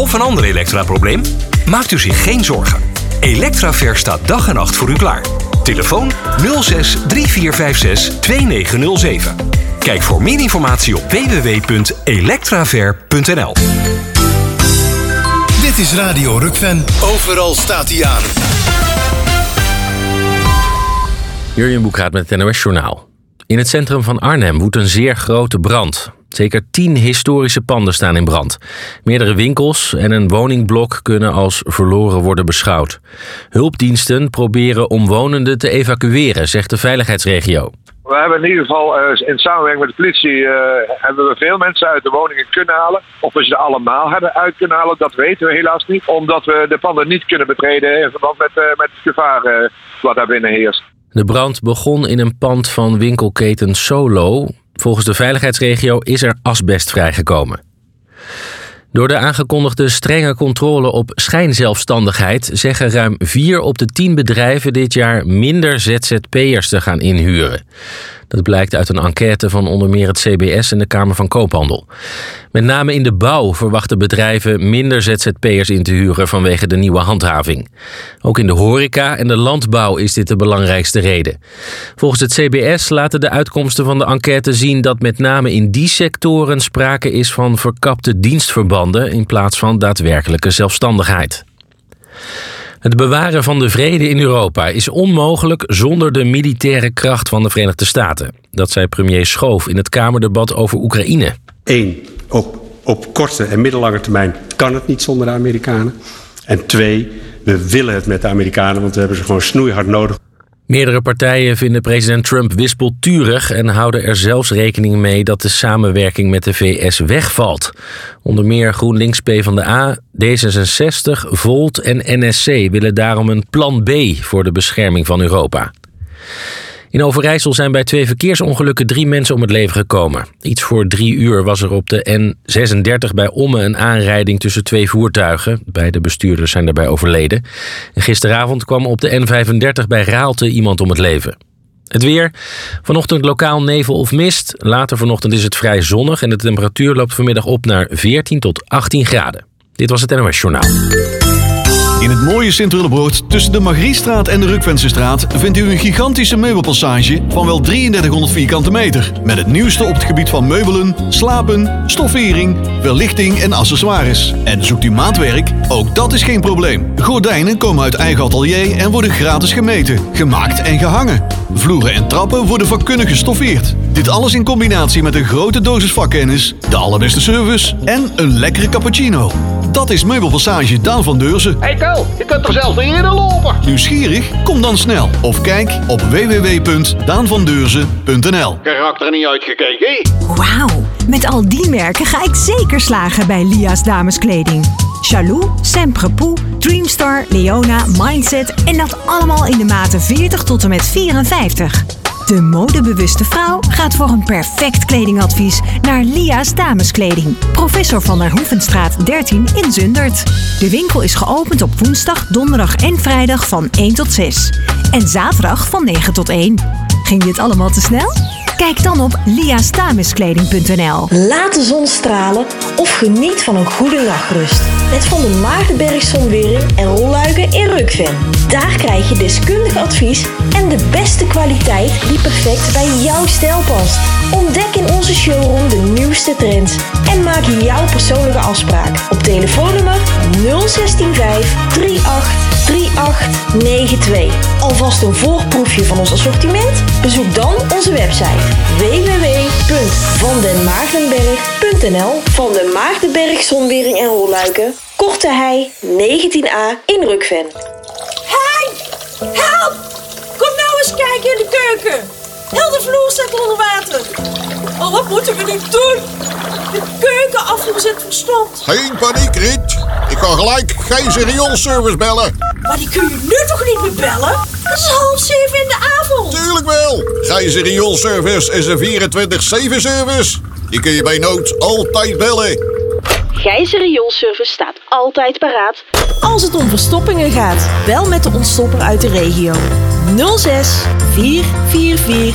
of een ander Elektra-probleem? Maakt u zich geen zorgen. Elektraver staat dag en nacht voor u klaar. Telefoon 06 3456 2907. Kijk voor meer informatie op www.elektraver.nl. Dit is Radio Rukven. Overal staat hij aan. Jurjen Boekraat met het NOS-journaal. In het centrum van Arnhem woedt een zeer grote brand. Zeker 10 historische panden staan in brand. Meerdere winkels en een woningblok kunnen als verloren worden beschouwd. Hulpdiensten proberen omwonenden te evacueren, zegt de veiligheidsregio. We hebben in ieder geval in samenwerking met de politie hebben we veel mensen uit de woningen kunnen halen. Of we ze allemaal hebben uit kunnen halen, dat weten we helaas niet. Omdat we de panden niet kunnen betreden in verband met het gevaar wat daar binnen heerst. De brand begon in een pand van winkelketen Solo. Volgens de veiligheidsregio is er asbest vrijgekomen. Door de aangekondigde strenge controle op schijnzelfstandigheid zeggen ruim 4 op de 10 bedrijven dit jaar minder ZZP'ers te gaan inhuren. Dat blijkt uit een enquête van onder meer het CBS en de Kamer van Koophandel. Met name in de bouw verwachten bedrijven minder ZZP'ers in te huren vanwege de nieuwe handhaving. Ook in de horeca en de landbouw is dit de belangrijkste reden. Volgens het CBS laten de uitkomsten van de enquête zien dat met name in die sectoren sprake is van verkapte dienstverbanden in plaats van daadwerkelijke zelfstandigheid. Het bewaren van de vrede in Europa is onmogelijk zonder de militaire kracht van de Verenigde Staten. Dat zei premier Schoof in het Kamerdebat over Oekraïne. 1. Op korte en middellange termijn kan het niet zonder de Amerikanen. En 2. We willen het met de Amerikanen, want we hebben ze gewoon snoeihard nodig. Meerdere partijen vinden president Trump wispelturig en houden er zelfs rekening mee dat de samenwerking met de VS wegvalt. Onder meer GroenLinks, PvdA, D66, Volt en NSC willen daarom een plan B voor de bescherming van Europa. In Overijssel zijn bij 2 verkeersongelukken 3 mensen om het leven gekomen. Iets voor 3 uur was er op de N36 bij Ommen een aanrijding tussen 2 voertuigen. Beide bestuurders zijn daarbij overleden. En gisteravond kwam op de N35 bij Raalte iemand om het leven. Het weer. Vanochtend lokaal nevel of mist. Later vanochtend is het vrij zonnig en de temperatuur loopt vanmiddag op naar 14 tot 18 graden. Dit was het NOS Journaal. In het mooie Sint-Willebroord tussen de Margriestraat en de Rukvensestraat vindt u een gigantische meubelpassage van wel 3300 vierkante meter. Met het nieuwste op het gebied van meubelen, slapen, stoffering, verlichting en accessoires. En zoekt u maatwerk? Ook dat is geen probleem. Gordijnen komen uit eigen atelier en worden gratis gemeten, gemaakt en gehangen. Vloeren en trappen worden vakkundig gestoffeerd. Dit alles in combinatie met een grote dosis vakkennis, de allerbeste service en een lekkere cappuccino. Dat is Meubelpassage Daan van Deurzen. Hey Tel, je kunt er zelfs niet eerder lopen. Nieuwsgierig? Kom dan snel. Of kijk op www.daanvandeurzen.nl. Karakter er niet uitgekeken. Wauw, met al die merken ga ik zeker slagen bij Lia's dameskleding. Chalou, Semprepoux, Dreamstar, Leona, Mindset en dat allemaal in de maten 40 tot en met 54. De modebewuste vrouw gaat voor een perfect kledingadvies naar Lia's dameskleding. Professor van der Hoevenstraat 13 in Zundert. De winkel is geopend op woensdag, donderdag en vrijdag van 1 tot 6. En zaterdag van 9 tot 1. Ging dit allemaal te snel? Kijk dan op liasdameskleding.nl. Laat de zon stralen of geniet van een goede nachtrust. Met Van der Maartenberg Zonwering en rolluiken in Rukven. Daar krijg je deskundig advies en de beste kwaliteit die perfect bij jouw stijl past. Ontdek in onze showroom de nieuwste trends en maak jouw persoonlijke afspraak op telefoonnummer 0165 383892. Alvast een voorproefje van ons assortiment? Bezoek dan onze website www.vandenmaartenberg.nl. Van den Maartenberg Zonwering en rolluiken, Korte Hei 19A in Rukven. Hey, help! Kom nou eens kijken in de keuken. Heel de vloer staat onder water. Oh, wat moeten we nu doen? De keukenafvoer zit verstomd. Geen paniek, Riet. Ik kan gelijk Gijzer rioolservice bellen. Maar die kun je nu toch niet meer bellen? Het is 6:30 in de avond. Tuurlijk wel. Gijzer rioolservice is een 24/7 service. Die kun je bij nood altijd bellen. Gijzer Rioolservice staat altijd paraat. Als het om verstoppingen gaat, bel met de ontstopper uit de regio. 06 444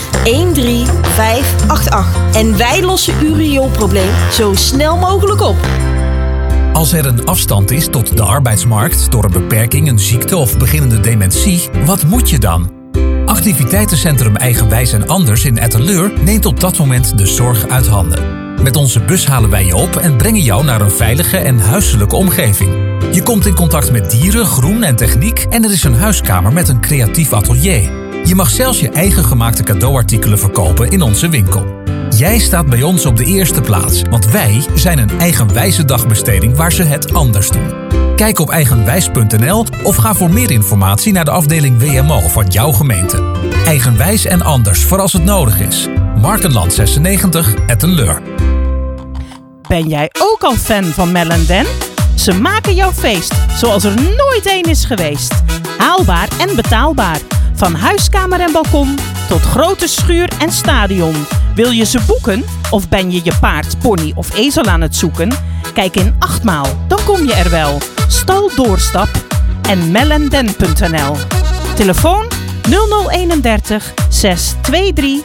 13588. En wij lossen uw rioolprobleem zo snel mogelijk op. Als er een afstand is tot de arbeidsmarkt door een beperking, een ziekte of beginnende dementie, wat moet je dan? Activiteitencentrum Eigenwijs en Anders in Etteleur neemt op dat moment de zorg uit handen. Met onze bus halen wij je op en brengen jou naar een veilige en huiselijke omgeving. Je komt in contact met dieren, groen en techniek en er is een huiskamer met een creatief atelier. Je mag zelfs je eigen gemaakte cadeauartikelen verkopen in onze winkel. Jij staat bij ons op de eerste plaats, want wij zijn een eigenwijze dagbesteding waar ze het anders doen. Kijk op eigenwijs.nl of ga voor meer informatie naar de afdeling WMO van jouw gemeente. Eigenwijs en Anders voor als het nodig is. Markenland 96, Etteleur. Ben jij ook al fan van Mel & Dan? Ze maken jouw feest zoals er nooit één is geweest. Haalbaar en betaalbaar. Van huiskamer en balkon tot grote schuur en stadion. Wil je ze boeken? Of ben je je paard, pony of ezel aan het zoeken? Kijk in 8 maal, dan kom je er wel. Stal Doorstap en melanden.nl. Telefoon 0031 623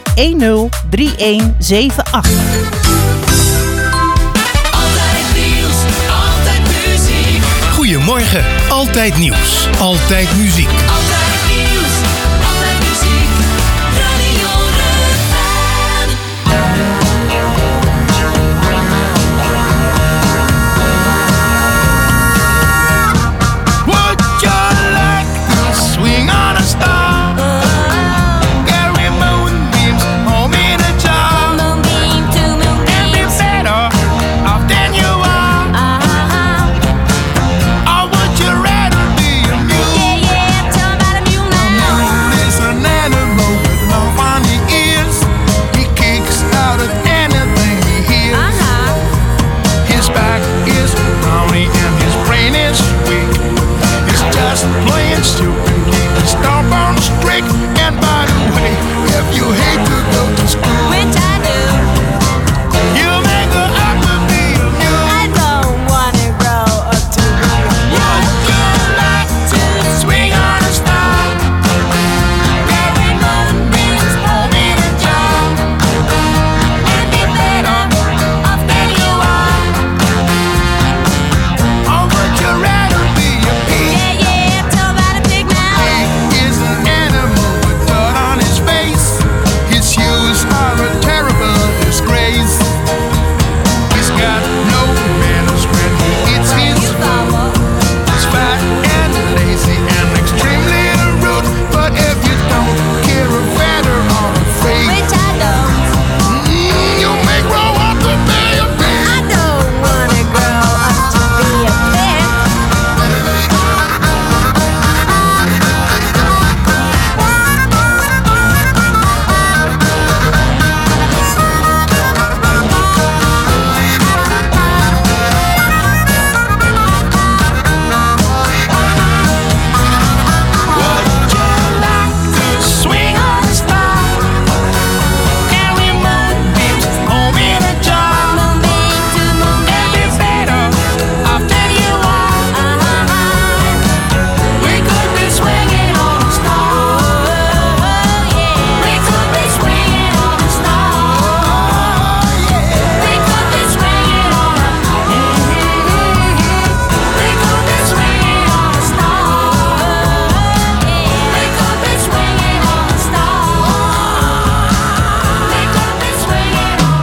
103178. Goedemorgen, Altijd Nieuws, Altijd Muziek. Altijd nieuws, altijd muziek, Radio Rukven. Would you like to swing on a star? Carry moonbeams home in a jar. Moonbeam to moonbeam. And be better off than you are. Or would you rather be a mule? Yeah, yeah, tell about a mule now. A mule is an animal with no funny ears. He kicks out at anything he hears. His back is browny and his brain is weak. He's just plain stupid. He's stubborn, strict. And by the way, if you hate to go to school, Which I do. you may go up to be a mule. I don't wanna grow up to be a mule. Would you like to swing on a star? Carry moonbeams home in a jar. And be better off than you are. Or would you rather be a pig? Yeah, yeah, tell about a pig now. He is an animal with dirt on his face. His shoes are a terrible disgrace. He's got no manners when he eats his food. He's fat and lazy and extremely rude. But if you don't care a feather on a fake, Which I don't. you may grow up to be a pig. I don't wanna grow up to be a pig. Swing on a star. Carry moonbeams home in a jar. Moonbeam to moonbeam. And be better off than you are. We could be swinging on a star. We could be swinging on a star. We could be swinging on a. We could be swinging on a star. We could be swinging on a star. We could be swinging on.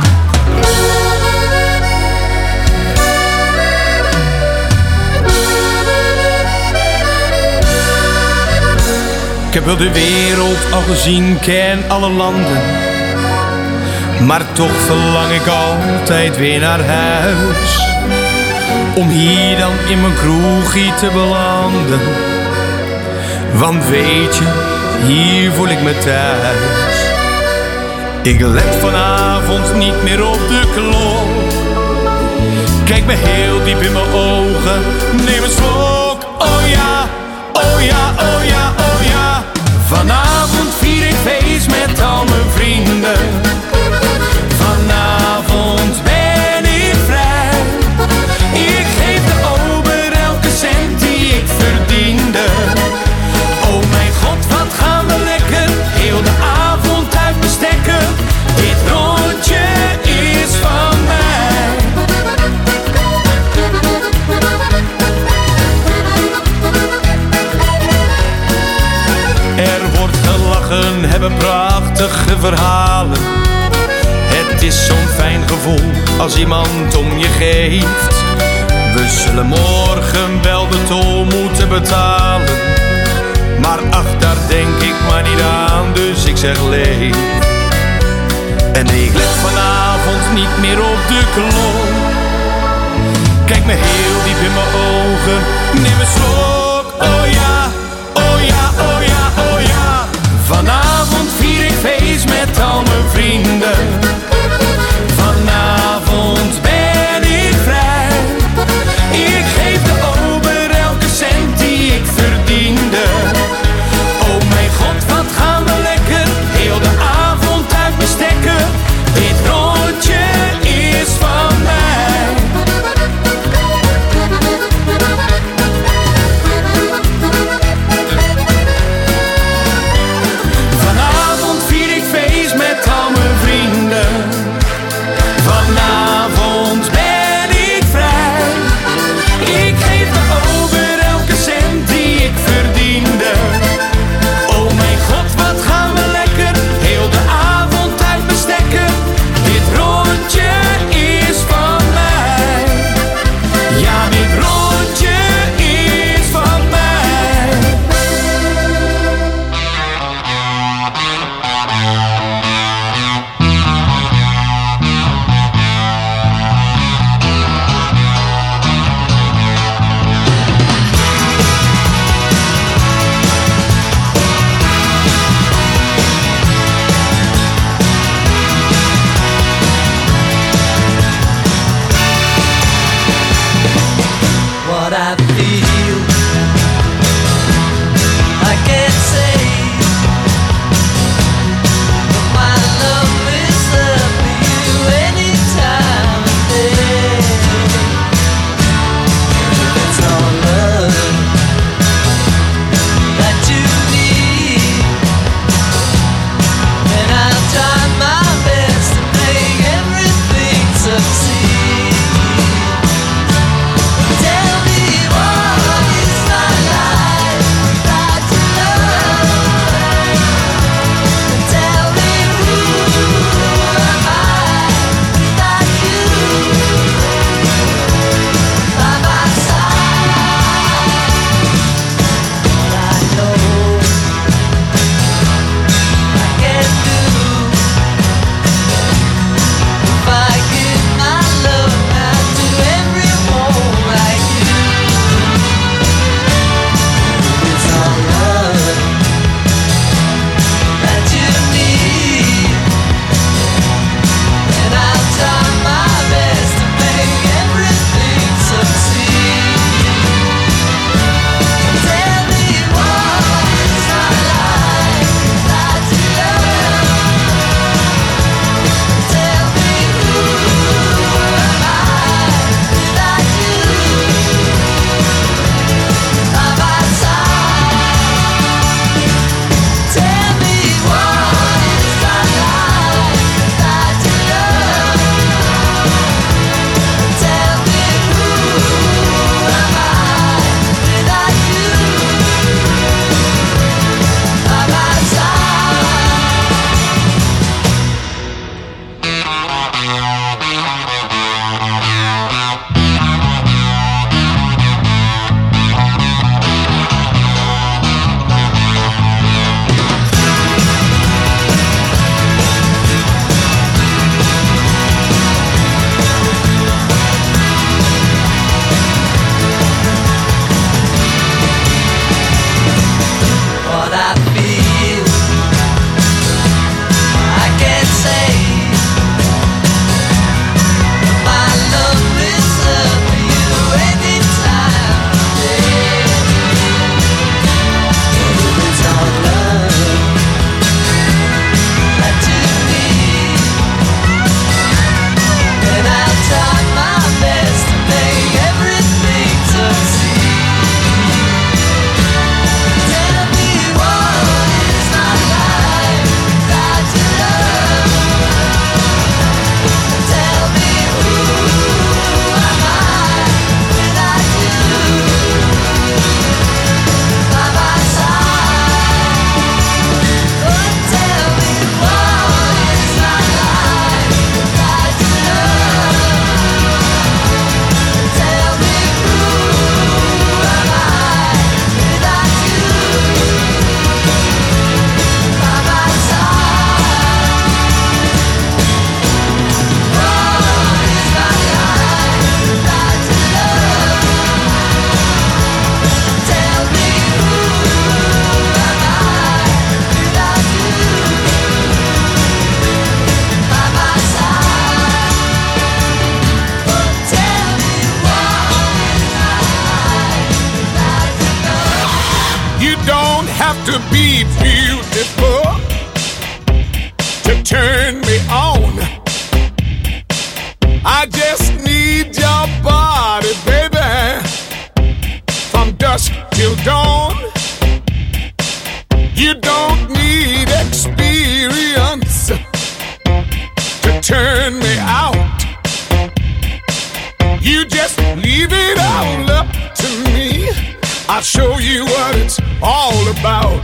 Ik heb wel de wereld al gezien, ken alle landen. Maar toch verlang ik altijd weer naar huis. Om hier dan in mijn kroegie te belanden. Want weet je, hier voel ik me thuis. Ik let vanavond niet meer op de klok. Kijk me heel diep in mijn ogen, neem een slok. Oh ja, oh ja, oh ja, oh ja. Vanavond vier ik feest met al mijn vrienden. Vanavond ben ik vrij. Ik geef de ober elke cent die ik verdiende. Oh mijn god, wat gaan we lekker. Heel de avond uitbestekken. Dit rondje is van mij. hebben prachtige verhalen. Het is zo'n fijn gevoel als iemand om je geeft. We zullen morgen wel de tol moeten betalen. Maar ach, daar denk ik maar niet aan, dus ik zeg leef. En ik let vanavond niet meer op de klok. Kijk me heel diep in mijn ogen, neem een slok. Oh ja, oh ja, oh ja, oh ja. Vanavond vier ik feest met al mijn vrienden. Vanavond ben ik vrij. Ik geef de ober elke cent die ik verdiende. Oh mijn god, wat gaan we lekker, heel de avond uitbestekken. Dit rondje is van mij. Vanavond vier ik feest met al mijn vrienden. Vanavond ben ik vrij. Ik geef de ober elke cent die ik verdiende. Oh mijn god, wat gaan we lekker, heel de avond uitbestekken. Dit rondje is van mij. Ja, dit rondje is van mij. What I feel, I can't say. But my love is there for you any time of day. It's all love that you need, and I'll try my best to make everything succeed. Tell me why. have to be beautiful to turn me on. I just need your body, baby, from dusk till dawn. You don't need experience to turn me out. You just leave it all up to me. I'll show you what it's all about.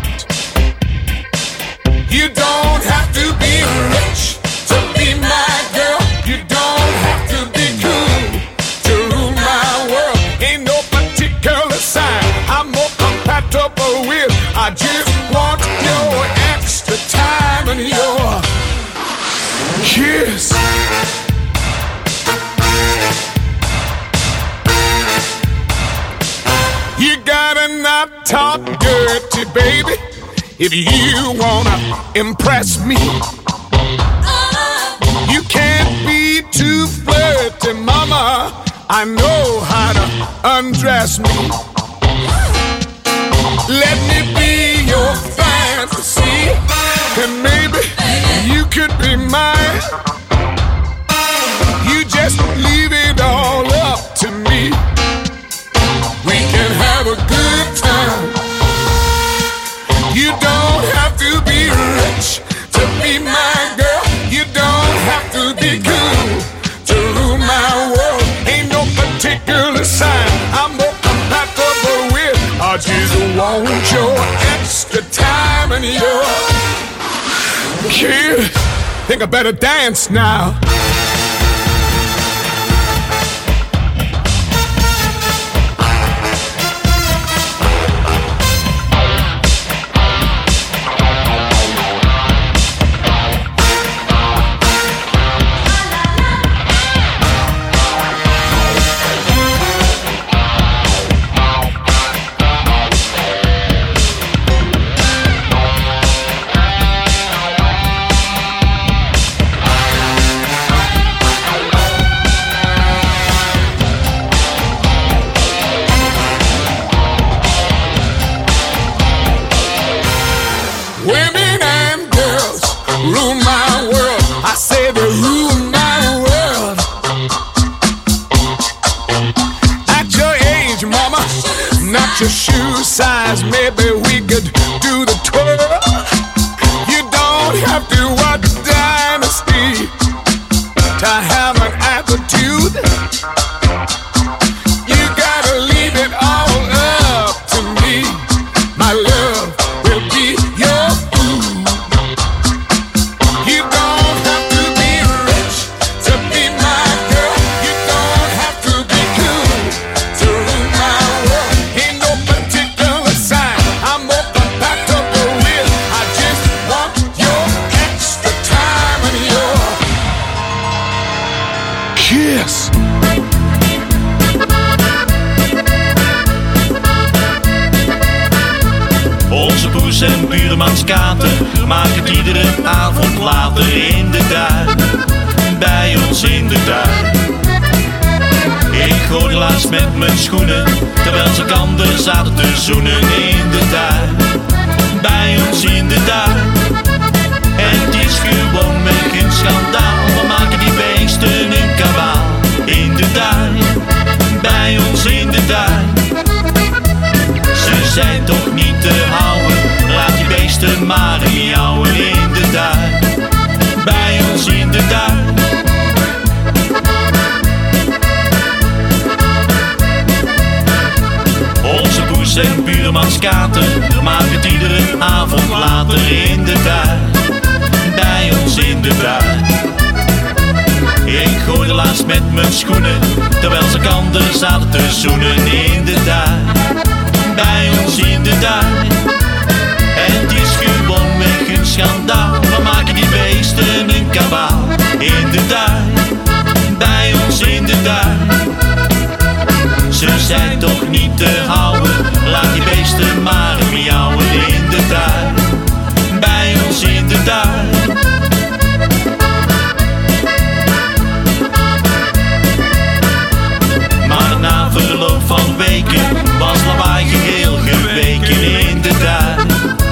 You don't have to be rich to be my girl. You don't have to be cool to rule my world. Ain't no particular sign I'm more compatible with. I just want your extra time and your kiss. You gotta not talk dirty, baby, if you wanna impress me. You can't be too flirty, mama. I know how to undress me. Let me be your fantasy, and maybe you could be mine. You just leave it all up to me. We can have a good time. You don't have to be rich to be my girl. You don't have to be cool to rule my world. Ain't no particular sign I'm more compatible with. I just want your extra time and your kiss. Think I better dance now. Women and girls rule my world. I say they rule my world. At your age, mama, not your shoe size, maybe we could do the twirl. You don't have to watch Dynasty to have an attitude. You gotta leave it all up to me. My love will be your food. You don't have to be rich to be my girl. You don't have to be cool to rule my world. Ain't no particular sign I'm more compatible with. I just want your extra time and your kiss. Onze poes en buurmans kater maken het iedere avond later in de tuin. Bij ons in de tuin. Ik gooide laatst met mijn schoenen, terwijl ze kanden zaten te zoenen in de tuin. Bij ons in de tuin. En het is gewoon weg een schandaal. We maken die beesten een kabaal. In de tuin. Bij ons in de tuin. Ze zijn toch niet te houden. Laat die beesten maar miauwen in de tuin. Bij ons in de tuin. Onze poes en buurmans kater maken het iedere avond later in de tuin. Bij ons in de tuin. Ik gooide laatst met mijn schoenen, terwijl ze kanden zaten te zoenen in de tuin. Bij ons in de tuin. En het is gewoon weg een schandaal. We maken die beesten een kabaal. In de tuin. Bij ons in de tuin. Ze zijn toch niet te houden. Laat die beesten maar miauwen in de tuin. Bij ons in de tuin. Maar na verloop van weken was lawaai geheel geweken in de tuin.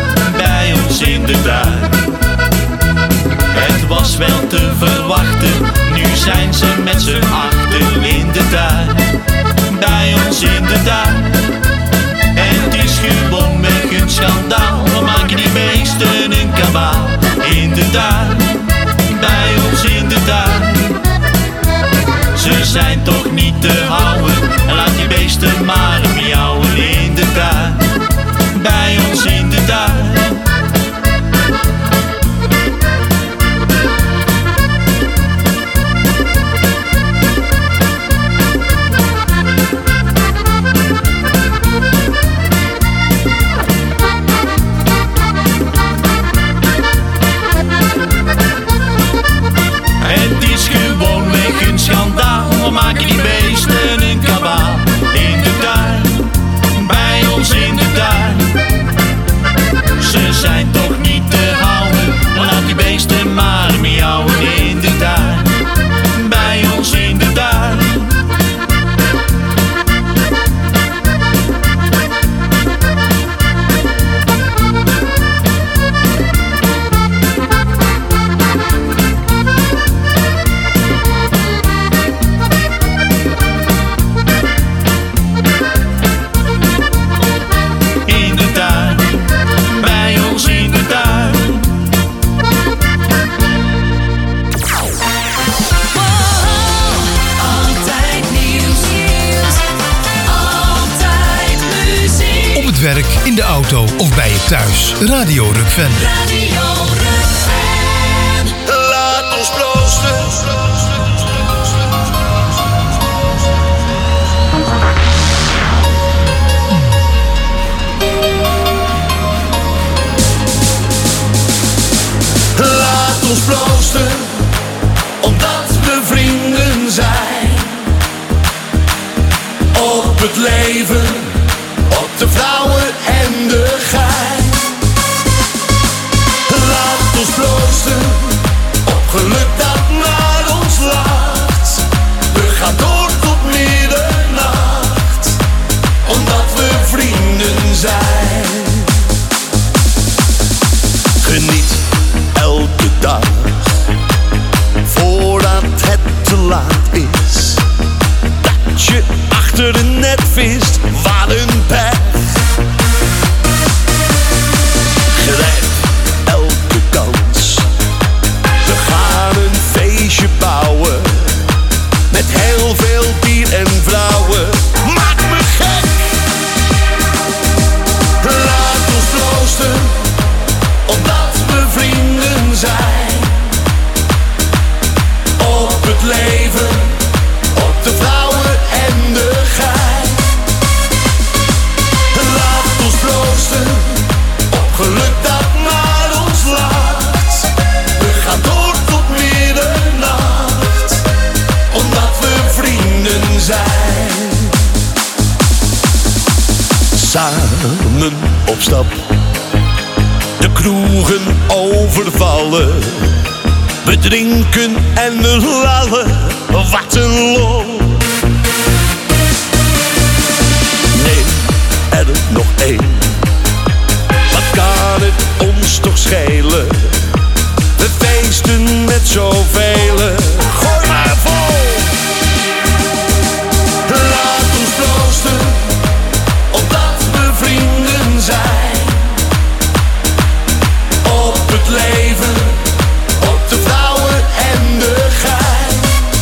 ons in de tuin. En het is gewoonweg een schandaal. We maken die beesten een kabaal. In de tuin, bij ons in de tuin. Ze zijn toch niet te houden. En laat die beesten maar miauwen in de tuin. Bij ons in de tuin. Het is gewoonweg een schandaal. We maken die beesten een kabaal. In de tuin, bij ons in de tuin. Ze zijn toch niet te houden. Laat die beesten maar miauwen in de tuin. Bij ons in de tuin. In de tuin, bij ons in de tuin. Altijd nieuws, altijd muziek. Op het werk, in de auto of bij je thuis. Radio Rukvende. Radio Rukven. Laat ons bloosten. Laat ons bloosten, omdat we vrienden zijn. Op het leven, op de vrouwen en de gein. Laat ons bloosten, op geluk dat naar ons lacht. We gaan door tot middernacht, omdat we vrienden zijn. Geniet elke dag, voordat het te laat is. Dat je achter de net vist, wat een pech. Grijp elke kans, we gaan een feestje bouwen. Met heel veel bier en vrouwen, maak me gek. Laat ons bloosten, omdat we vrienden zijn. Op het leven, op de vrouwen en de gein. Laat ons bloosten, op geluk dat naar ons lacht. We gaan door tot middernacht, omdat we vrienden zijn. Samen op stap, de kroegen overvallen. We drinken en lallen, wat een lol. Neem er nog één, wat kan het ons toch schelen? We feesten met zoveel, gooi maar vol. Laat ons bloosten, omdat we vrienden zijn. Op het leven, op de vrouwen en de gein.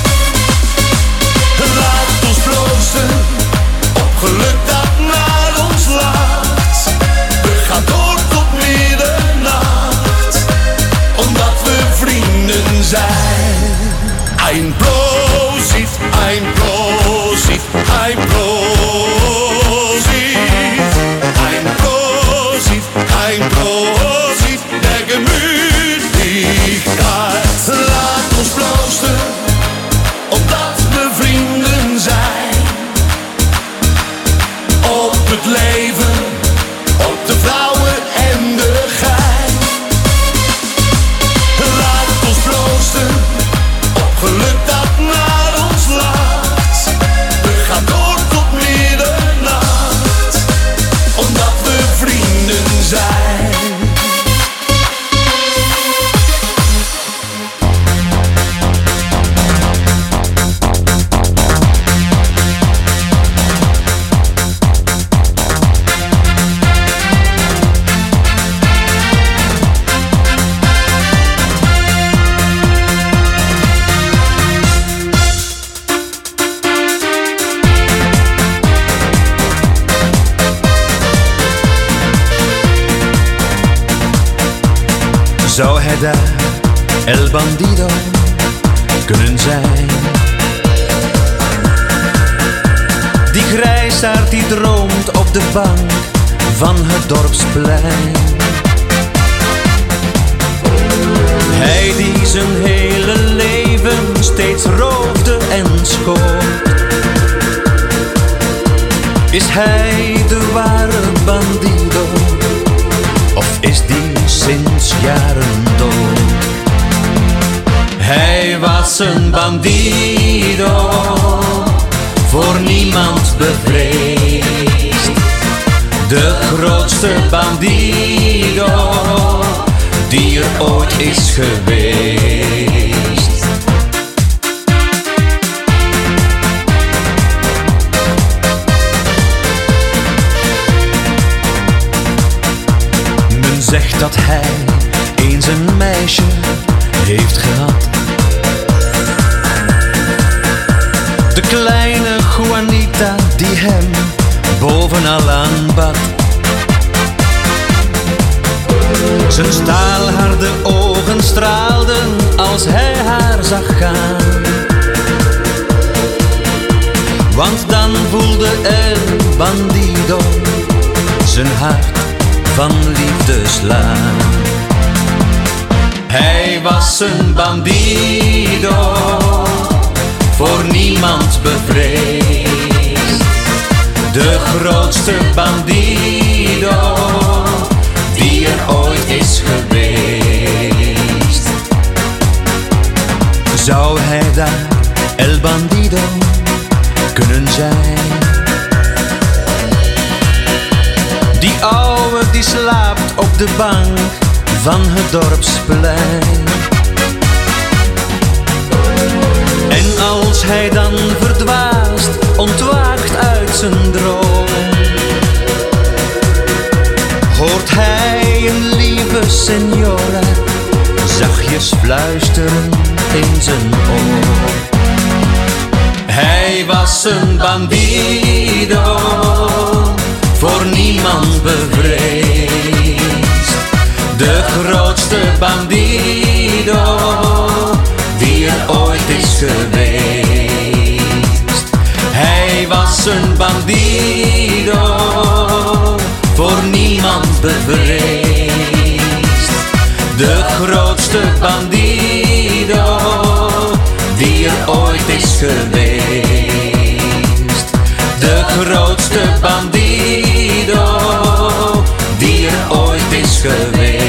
Laat ons bloosten, op geluk dat naar ons lacht. We gaan door tot middernacht, omdat we vrienden zijn. Ein Prosit, ein Prosit, ein Prosit. Ein Prosit, ein Prosit, der Gemütlichkeit. Laat ons bloosten, omdat we vrienden zijn. Op het leven, op de vrouwen en de gein. Laat ons bloosten, op geluk dat naar ons lacht. We gaan door tot middernacht, omdat we vrienden zijn. Zou hij daar El Bandido kunnen zijn? Die grijsaard die droomt op de bank van het dorpsplein. Hij die zijn hele leven steeds roofde en schoot. Is hij de ware bandido? Of is die sinds jaren dood? Hij was een bandido, voor niemand bevreesd. De grootste bandido die er ooit is geweest. Men zegt dat hij eens een meisje heeft gehad. De kleine Juanita die hem bovenal aanbad. Zijn staalharde ogen straalden als hij haar zag gaan. Want dan voelde El Bandido zijn hart van liefde slaan. Hij was een bandido, voor niemand bevreesd. De grootste bandido die er ooit is geweest. Zou hij daar El Bandido kunnen zijn? Die ouwe die slaapt op de bank van het dorpsplein. En als hij dan verdwaast ontwaakt uit zijn droom, hoort hij een lieve senora zachtjes fluisteren in zijn oor. Hij was een bandido, voor niemand bevreesd. De grootste bandido die er ooit is geweest. Hij was een bandido, voor niemand bevreesd. De grootste bandido die er ooit is geweest. De grootste bandido die er ooit is geweest.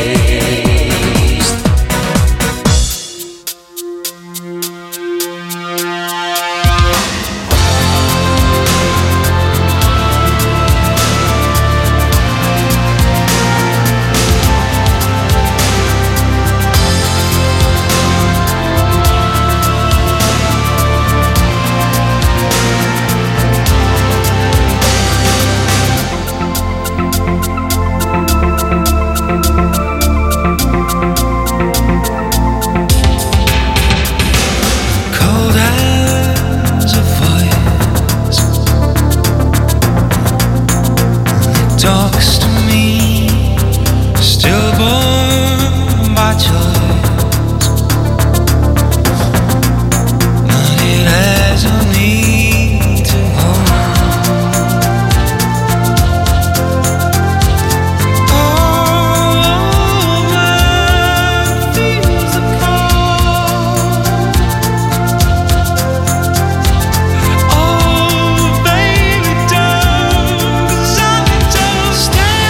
Stay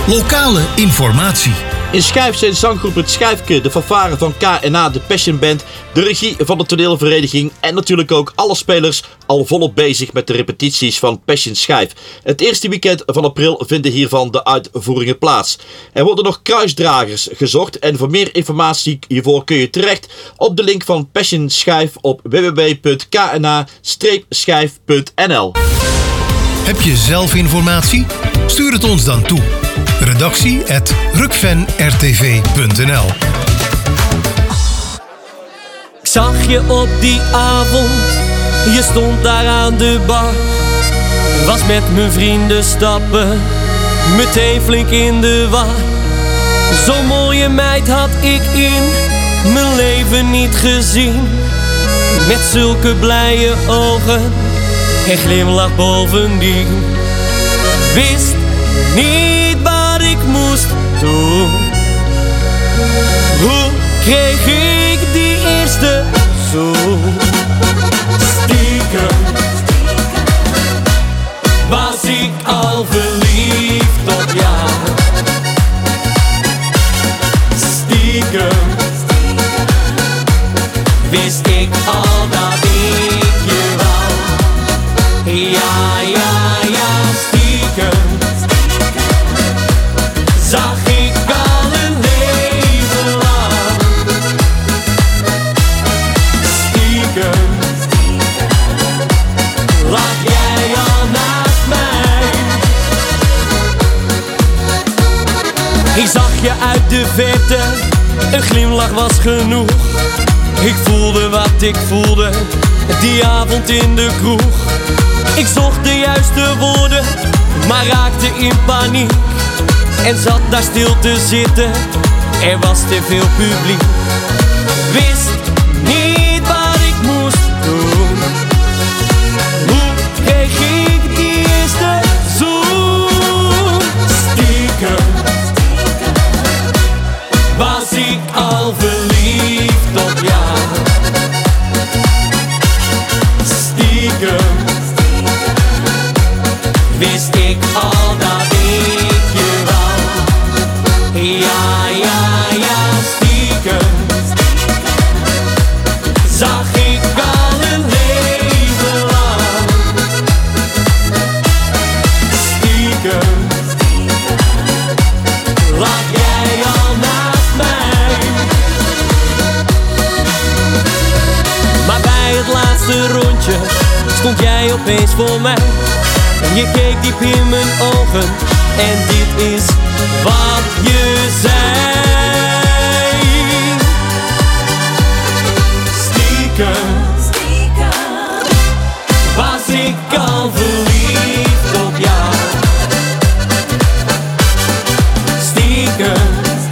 Lokale informatie. In Schijf zijn zanggroep Het Schijfke, de fanfare van KNA, de Passion Band, de regie van de toneelvereniging en natuurlijk ook alle spelers al volop bezig met de repetities van Passion Schijf. Het eerste weekend van april vinden hiervan de uitvoeringen plaats. Er worden nog kruisdragers gezocht en voor meer informatie hiervoor kun je terecht op de link van Passion Schijf op www.kna-schijf.nl. Heb je zelf informatie? Stuur het ons dan toe. Redactie@rukvenrtv.nl. Ik zag je op die avond, je stond daar aan de bar. Was met mijn vrienden stappen, meteen flink in de war. Zo'n mooie meid had ik in mijn leven niet gezien. Met zulke blije ogen en glimlach bovendien. Wist niet wat ik moest doen. Hoe kreeg ik die eerste zoen? Stiekem was ik al verliefd op jou. Stiekem wist ik al dat ik je wou. Ja, ja, ja, stiekem zag ik al een leven lang. Stiekem lag jij al naast mij. Ik zag je uit de verte, een glimlach was genoeg. Ik voelde wat ik voelde, die avond in de kroeg. Ik zocht de juiste woorden, maar raakte in paniek. En zat daar stil te zitten, er was te veel publiek. Wist niet wat ik moest doen. Hoe kreeg ik die eerste zoen? Stiekem was ik al verliefd op jou. Stiekem wist ik al dat ik je wou. Ja, ja, ja, stiekem zag ik al een leven lang. Stiekem lag jij al naast mij. Maar bij het laatste rondje stond jij opeens voor mij. En je keek diep in mijn ogen en dit is wat je zei. Stiekem was ik al verliefd op jou. Stiekem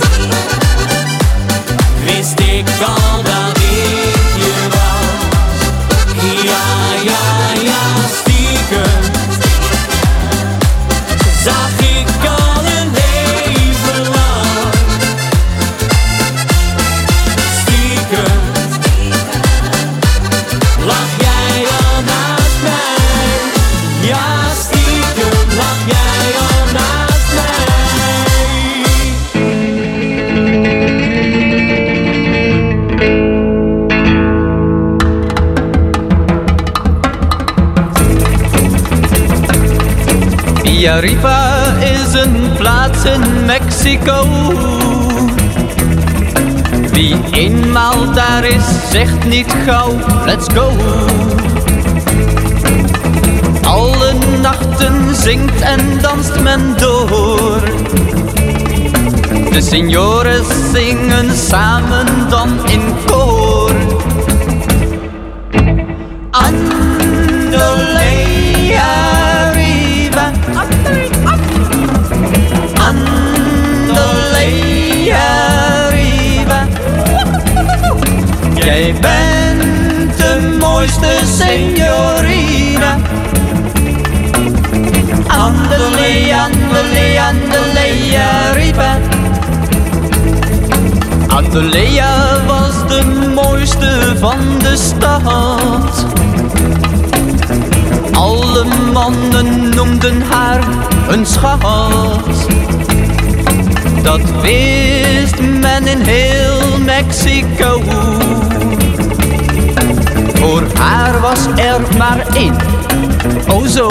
wist ik al dat ik je wou. Ja, ja, ja, stiekem zag ik al een leven lang. Stiekem lag jij al naast mij. Ja, stiekem lag jij al naast mij. Villarriba is een plaats in Mexico. Wie eenmaal daar is, zegt niet gauw, let's go. Alle nachten zingt en danst men door. De senores zingen samen dan in koor. Andole arriba, andole arriba. Jij bent de mooiste signorina. Andale, andale, andale arriba. Andalea was de mooiste van de stad. Alle mannen noemden haar een schat. Dat wist men in heel Mexico. Voor haar was er maar één, oh zo.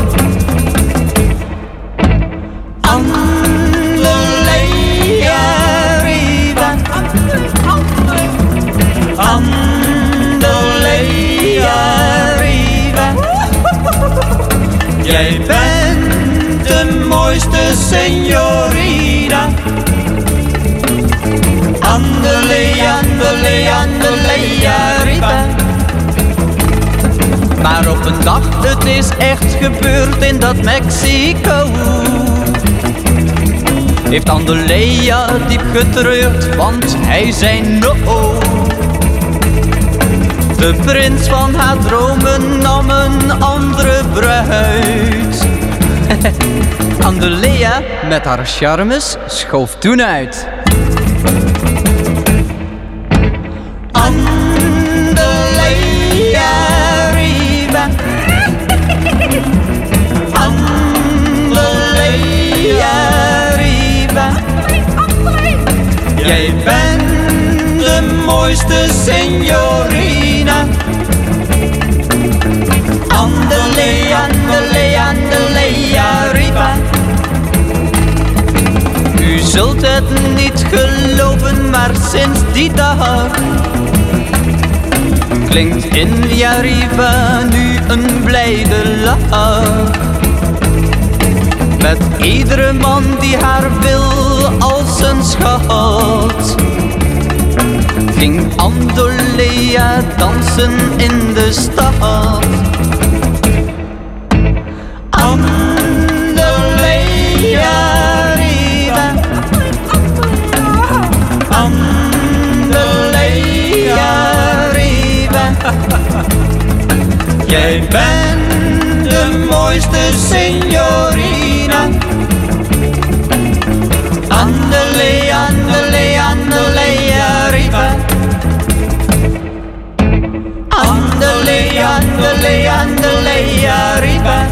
Andalea Riva, Andalea Riva. Jij bent de mooiste señorita. Andalea, Andalea, Andalea Riva. Maar op een dag, het is echt gebeurd in dat Mexico, heeft Andalea diep getreurd, want hij zei no. De prins van haar dromen nam een andere bruid. Andalea met haar charmes schoof toen uit. Andalea Riva, Andalea Riva. Jij bent de mooiste señorina. Andalea, Andalea, Andalea Riva. U zult het niet geloven, maar sinds die dag klinkt India Riva nu een blijde lach. Met iedere man die haar wil als een schat, ging Andalea dansen in de stad. Andalea Riva, Andalea Riva. Jij bent de mooiste señorina. Andalea, Andalea, Andalea Riva. Andalea, Andalea, Andalea Riva.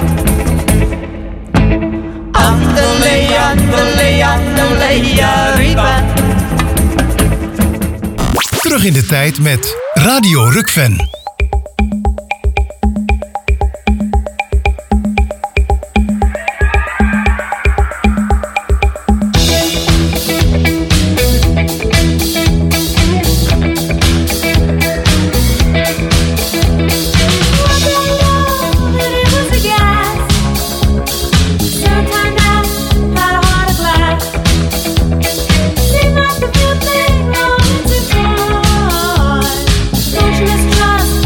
Andalea, Andalea, Andalea Riva. Terug in de tijd met Radio Rukven. Just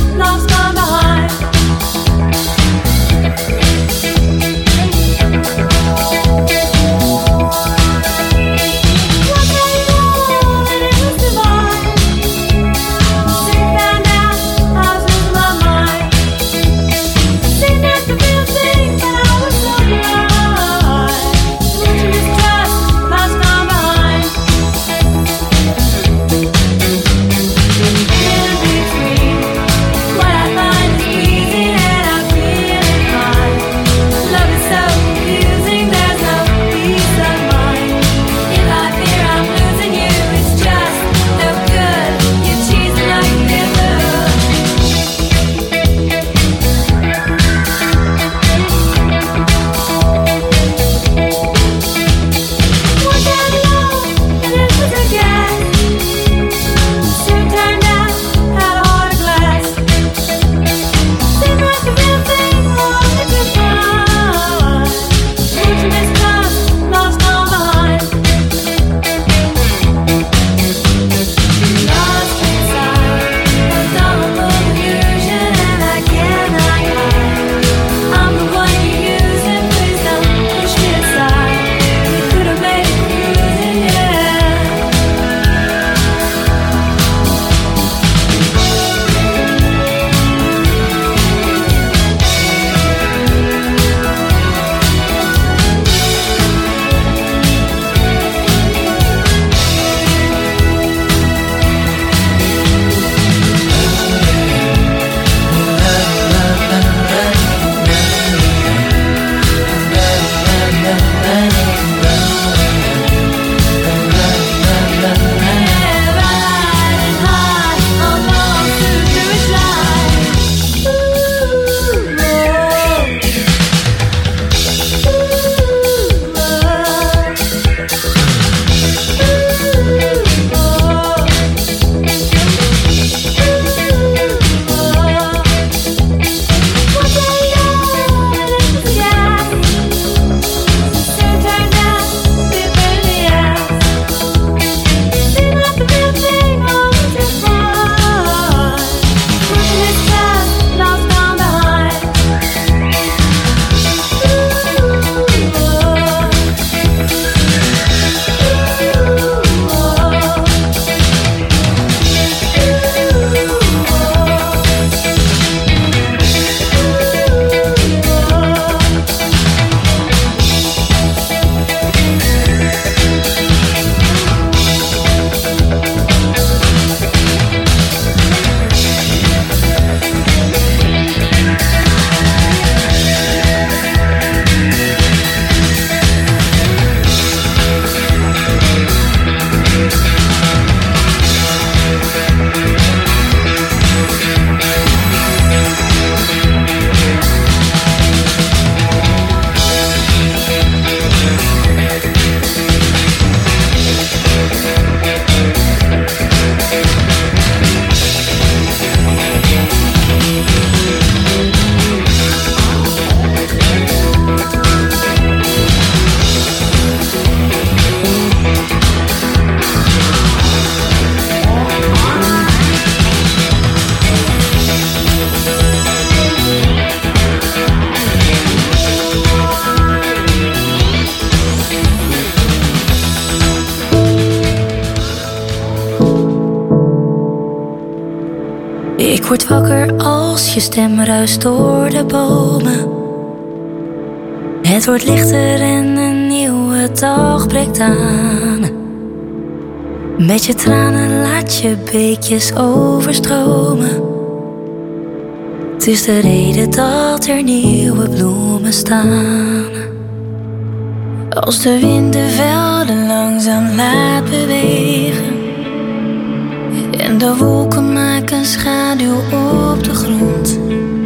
word wakker als je stem ruist door de bomen. Het wordt lichter en een nieuwe dag breekt aan. Met je tranen laat je beekjes overstromen. Het is de reden dat er nieuwe bloemen staan. Als de wind de velden langzaam laat bewegen en de wolken maken schaduw op de grond.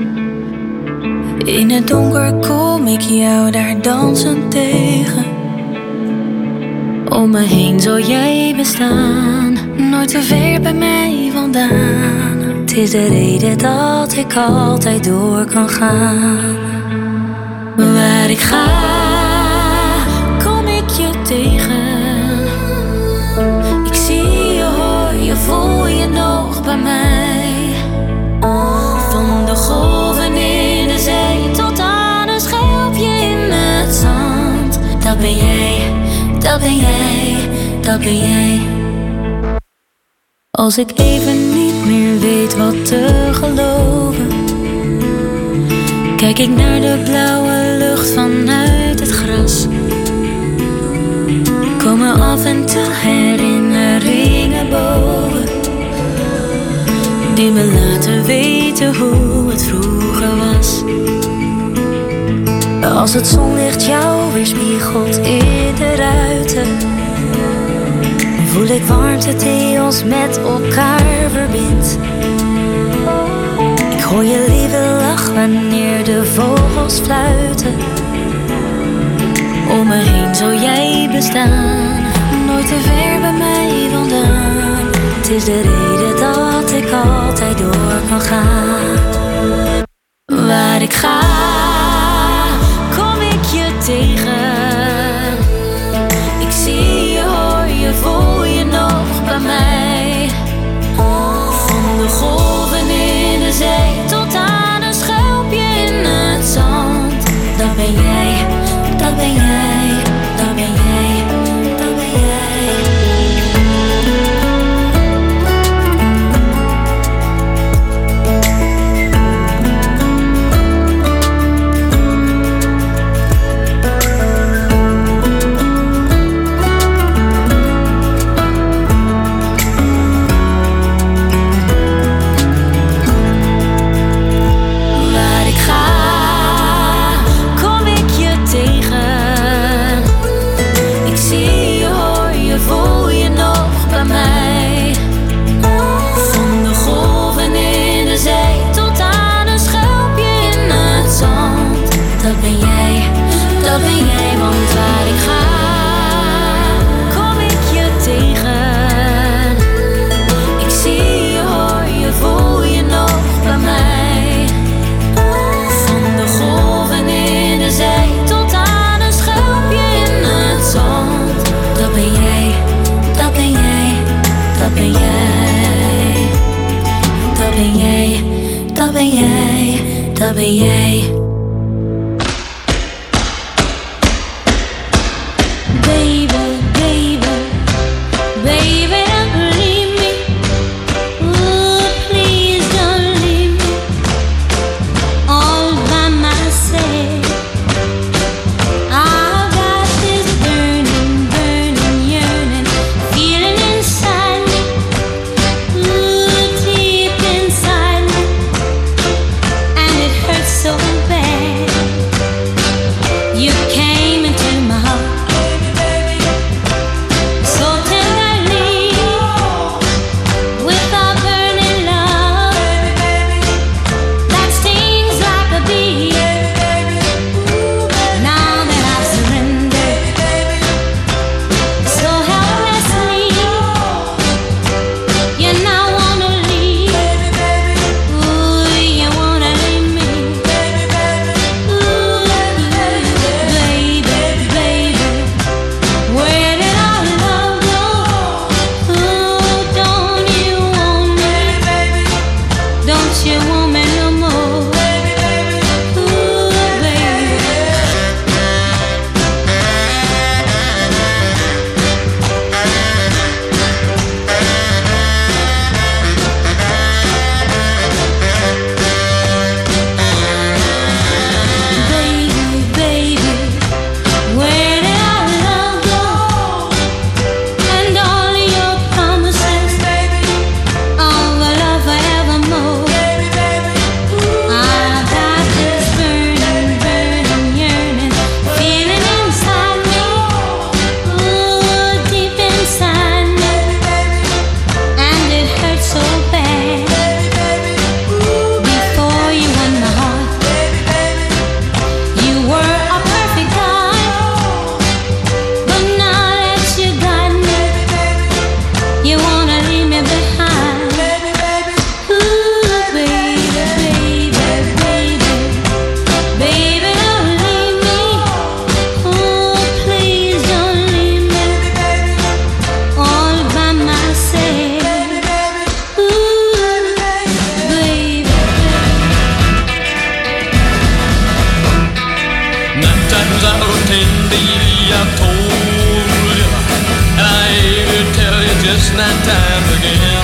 In het donker kom ik jou daar dansend tegen. Om me heen zal jij bestaan, nooit te ver bij mij vandaan. Het is de reden dat ik altijd door kan gaan. Waar ik ga, kom ik je tegen. Ik zie je, hoor je, voel je nog bij mij. Van de golven in de zee tot aan een schelpje in het zand. Dat ben jij, dat ben jij, dat ben jij. Als ik even niet meer weet wat te geloven, kijk ik naar de blauwe lucht vanuit het gras. Komen af en toe herinneringen boven, die me laten weten hoe het vroeger was. Als het zonlicht jou weerspiegelt in de ruiten, voel ik warmte die ons met elkaar verbindt. Ik hoor je lieve lach wanneer de vogels fluiten. Om me heen zal jij bestaan, nooit te ver bij mij vandaan. Het is de reden dat ik altijd door kan gaan. Waar ik ga, kom ik je tegen. Ik zie je, hoor je, voel je nog bij mij. Van de golven in de zee tot aan een schelpje in het zand. Dat ben jij, dat ben jij, dat ben jij, dat ben jij. Dat ben jij, want waar ik ga, kom ik je tegen. Ik zie je, hoor je, voel je nog bij mij. Van de golven in de zee tot aan een schelpje in het zand. Dat ben jij, dat ben jij, dat ben jij. Dat ben jij, dat ben jij, dat ben jij. So bad. I told you, and I aim to tell you just 9 times again,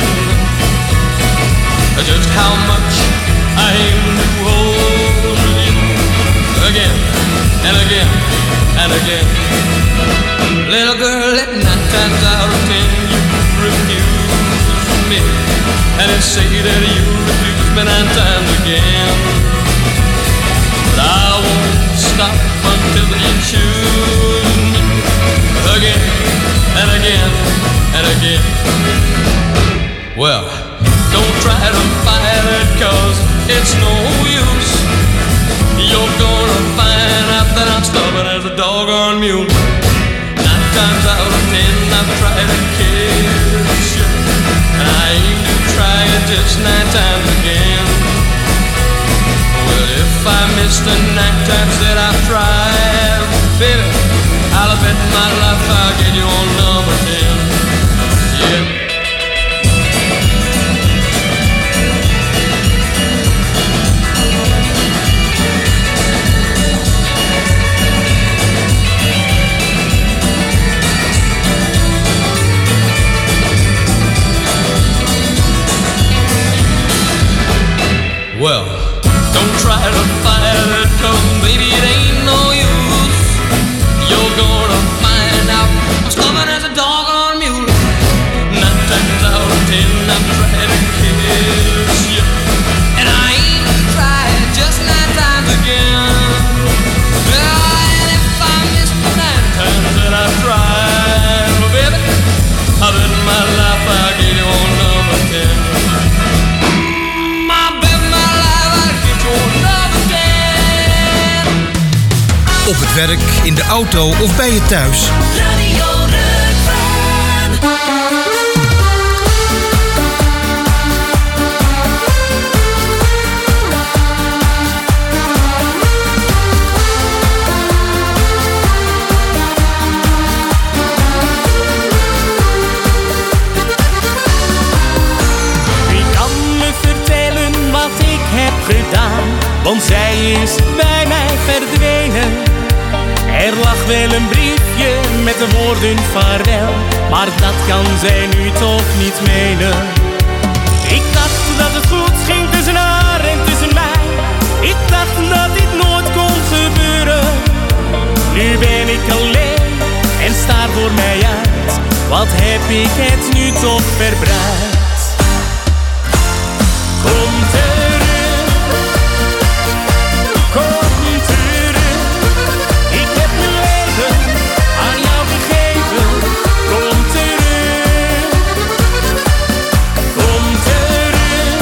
just how much I aim to hold you again and again and again. Little girl, let 9 times out of 10 you refuse me, and then say that you refuse me 9 times again. But I won't stop until you choose me again and again and again. Well, don't try to fight it, 'cause it's no use. You're gonna find out that I'm stubborn as a doggone mule. 9 times out of 10 I've tried to kiss you, and I aim to try it just 9 times again. Well, if I miss the 9 times that I've tried, baby, I'll bet my life I'll get you on number 10. Yeah. Well, don't try to fight it, 'cause baby it ain't no use. You're gonna find out I'm stubborn as a doggone mule. 9 times out of 10 I've tried to kiss you, and I ain't tried just 9 times again. And if I miss the 9 times that I've tried, well baby, I bet my life I'll get you on number 10. Op het werk, in de auto of bij je thuis. Radio Rukven. Wie kan me vertellen wat ik heb gedaan? Want zij is bij mij verdwenen. Er lag wel een briefje met de woorden vaarwel, maar dat kan zij nu toch niet menen. Ik dacht dat het goed ging tussen haar en tussen mij. Ik dacht dat dit nooit kon gebeuren. Nu ben ik alleen en staar voor mij uit. Wat heb ik het nu toch verbruikt? Kom terug, kom terug. Ik heb mijn leven aan jou gegeven. Kom terug, kom terug,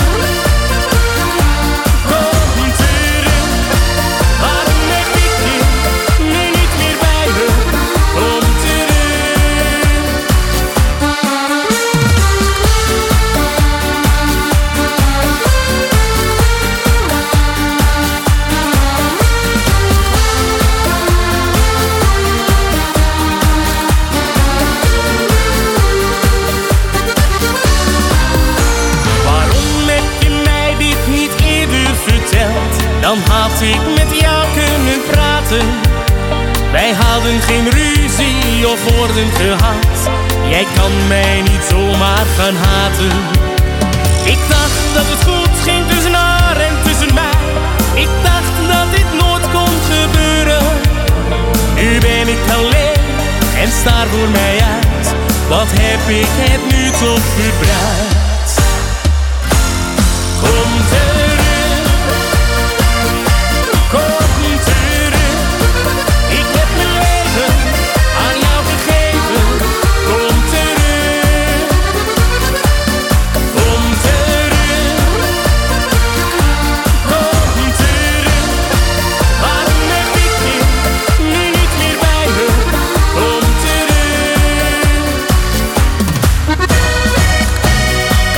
kom terug. Waarom heb ik je nu niet meer bij me? Kom terug. Dan had ik met jou kunnen praten. Wij hadden geen ruzie of woorden gehad. Jij kan mij niet zomaar gaan haten. Ik dacht dat het goed ging tussen haar en tussen mij. Ik dacht dat dit nooit kon gebeuren. Nu ben ik alleen en staar voor mij uit. Wat heb ik het nu toch verbruikt? Kom terug. Kom terug, ik heb mijn leven aan jou gegeven. Kom terug, kom terug, kom terug. Waarom heb ik je nu niet meer bij me? Kom terug.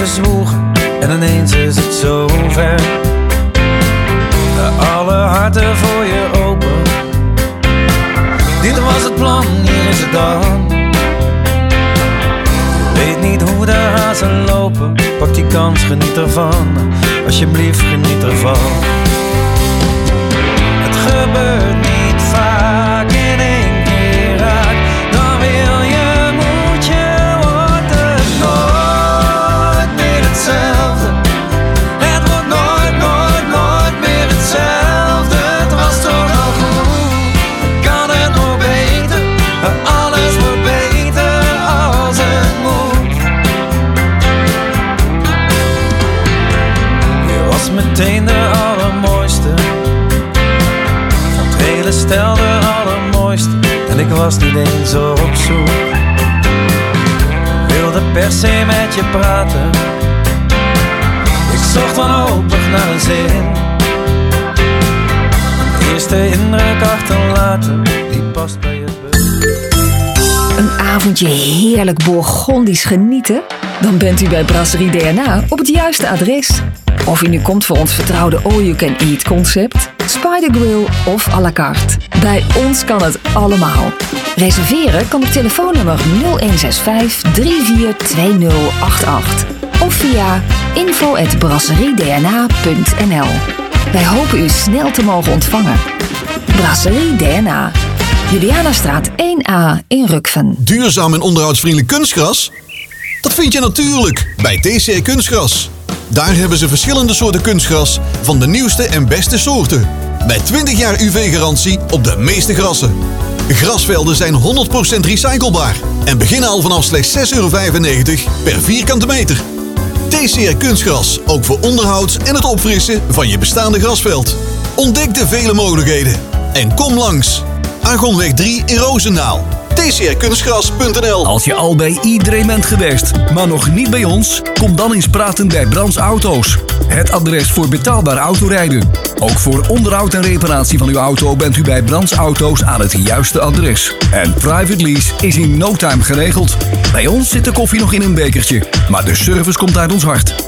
verzwoegen en ineens is het zover. Alle harten voor je open. Dit was het plan, hier is het dan. Je weet niet hoe de hazen lopen. Pak die kans, geniet ervan. Alsjeblieft, geniet ervan. Het gebeurt niet vaak in één keer raak. Dan wil je, moet je, wordt het nooit meer hetzelfde. Het wordt nooit, nooit, nooit meer hetzelfde. Het was toch al goed, kan het nog beter. Alles wordt beter als het moet. Je was meteen de allermooiste. Hele stel de allermooiste. En ik was niet eens zo op zoek. Wilde per se met je praten. Ik zocht wanhopig naar een zin. Een eerste indruk achterlaten, die past bij het begin. Een avondje heerlijk Bourgondisch genieten? Dan bent u bij Brasserie DNA op het juiste adres. Of u nu komt voor ons vertrouwde all-you-can-eat concept, Spider Grill of à la carte. Bij ons kan het allemaal. Reserveren kan op telefoonnummer 0165 342088 of via info@brasseriedna.nl. Wij hopen u snel te mogen ontvangen. Brasserie DNA. Julianastraat 1A in Rukven. Duurzaam en onderhoudsvriendelijk kunstgras? Dat vind je natuurlijk bij TCR Kunstgras. Daar hebben ze verschillende soorten kunstgras van de nieuwste en beste soorten. Met 20 jaar UV-garantie op de meeste grassen. Grasvelden zijn 100% recyclebaar en beginnen al vanaf slechts €6,95 per vierkante meter. TCR Kunstgras, ook voor onderhoud en het opfrissen van je bestaande grasveld. Ontdek de vele mogelijkheden en kom langs. Argonweg 3 in Roosendaal. tcrkunstgras.nl. Als je al bij iedereen bent geweest, maar nog niet bij ons, kom dan eens praten bij Brands Auto's. Het adres voor betaalbaar autorijden. Ook voor onderhoud en reparatie van uw auto bent u bij Brands Auto's aan het juiste adres. En private lease is in no time geregeld. Bij ons zit de koffie nog in een bekertje, maar de service komt uit ons hart.